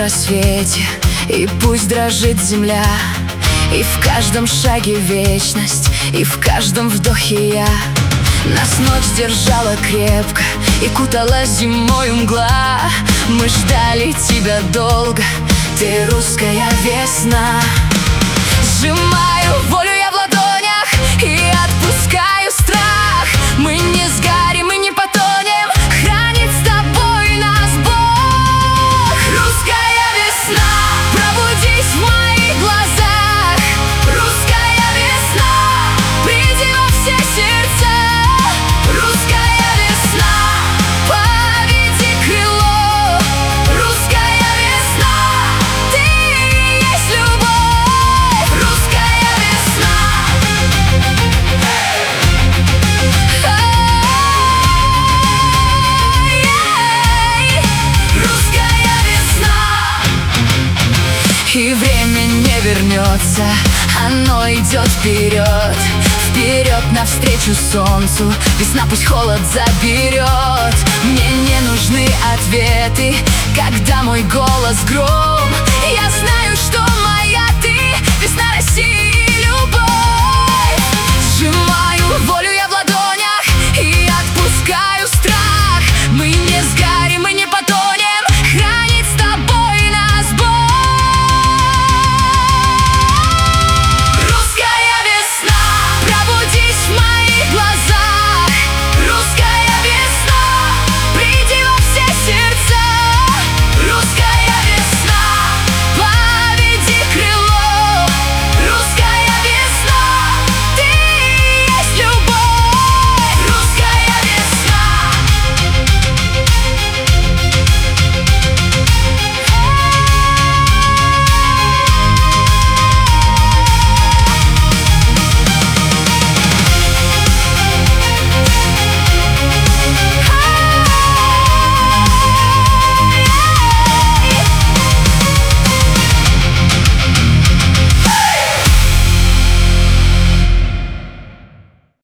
рассвете, и пусть дрожит земля, и в каждом шаге вечность, и в каждом вдохе я. Нас ночь держала крепко и кутала зимой мгла. Мы ждали тебя долго, ты русская весна. Сжимаю волю я в ладонях и отпускаю страх. Мы не сгорим и не потонем, хранит с тобой нас Бог. Русская весна, пробудись в моих глазах. Русская весна, приди во все сердца. Русская весна, поведи крыло. Русская весна, ты и есть любовь. Русская весна. Русская весна. И время не вернется, оно идет вперед, вперед навстречу солнцу. Весна пусть холод заберет. Мне не нужны ответы, когда мой голос гром. Я знаю,